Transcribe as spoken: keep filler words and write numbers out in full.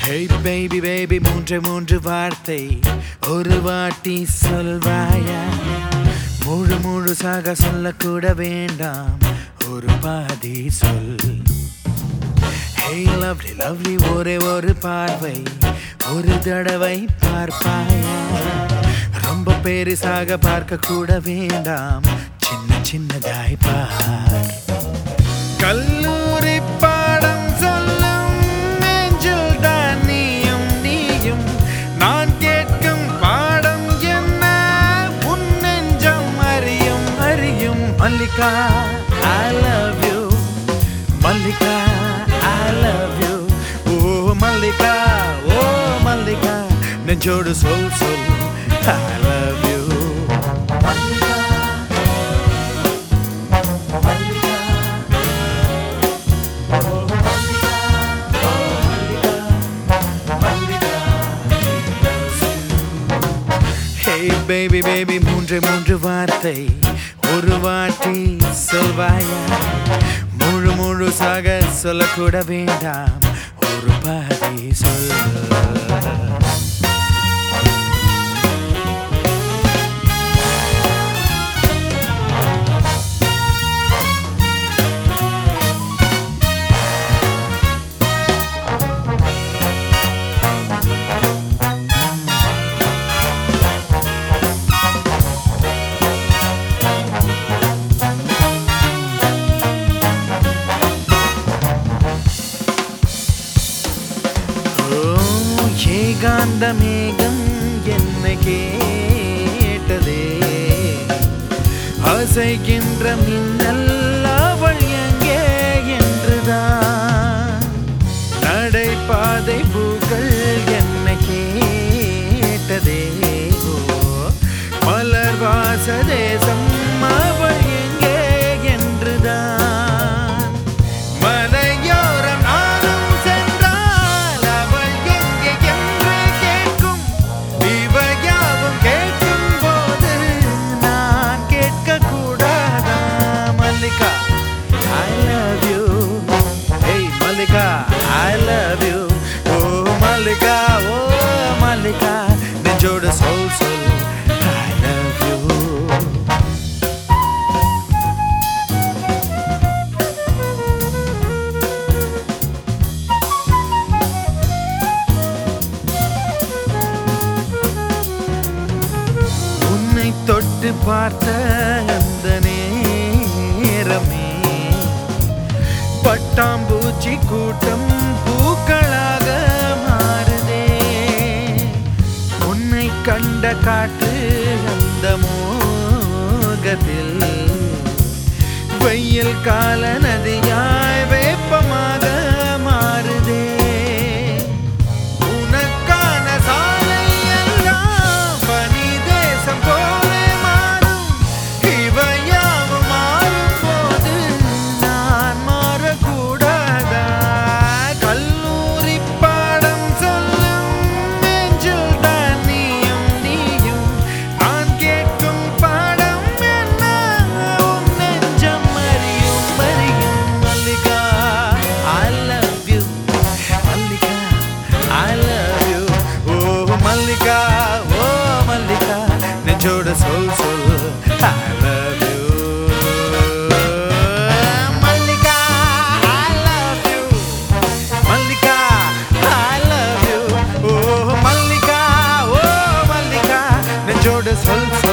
Hey baby baby மூன்று மூன்று வார்த்தை ஒரு வாட்டி சொல்வாயா முழு முழுசாக சொல்லக்கூட வேண்டாம் ஒரு பாதி சொல் Hey lovely lovely ஒரே ஒரு பார்வை ஒரு தடவை பார்ப்பாயா ரொம்ப பெரிசாக பார்க்க கூட வேண்டாம் சின்ன சின்னதாய் பார் கல்லூரி பாடம் சொல்லும் நெஞ்சில் தான் நீயும் நீயும் நான் கேட்கும் பாடம் என்ன உன் நெஞ்சம் அறியும் அறியும் Mallika I love you Mallika I love you oh Mallika oh Mallika நெஞ்சோடு சொல் சொல் I love you Hey baby baby மூன்று மூன்று வார்த்தை ஒரு வாட்டி சொல்வாயா முழு முழுசாக சொல்லக்கூட வேண்டாம் ஒரு பாதி சொல் ஏகாந்த மேகம் என்னை கேட்டதே அசைக்கின்ற மின்னல் அவள் எங்கே என்றுதான் நடைபாதை பூக்கள் என்னை கேட்டதே மலர் வாச தேசம் அவள் எங்கே என்றுதான் மலையோரம் நானும் சென்றால் அவள் எங்கே என்று கேட்கும் இவையாவும் கேட்கும் போது நான் கேட்க கூடாதா Mallika I love you hey Mallika I love you oh Mallika oh Mallika நெஞ்சோடு சொல் சொல் I love you உன்னை தொட்டு பார்த்த அந்த நேரமே பட்டாம்பூச்சி கூட்டம் பூக்களாக மாறுதே உன்னை கண்ட காற்று அந்த மோகத்தில் வெயில் கால நதியாய் வேப்பமாக மாறுதே உனக்கான சாலை எல்லாம் பனி தேசம் போல மாறும் இவையாவும் மாறும் போது நான் மாறக்கூடாதா கல்லூரி பாடம் சொல்லும் நெஞ்சில் தான் நீயும் நீயும் நான் கேட்கும் பாடம் என்ன உன் நெஞ்சம் அறியும் அறியும் Mallika I love you Mallika I love you oh Mallika oh Mallika நெஞ்சோட சொல் சொல் I love you Mallika I love you Mallika I love you oh Mallika oh Mallika நெஞ்சோட சொல்